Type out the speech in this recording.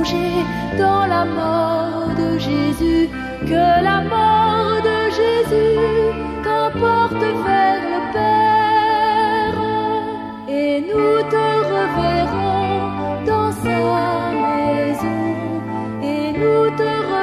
plonger dans la mort de Jésus, que la mort de Jésus t'emporte vers le Père, et nous te reverrons dans sa maison, et nous te reverrons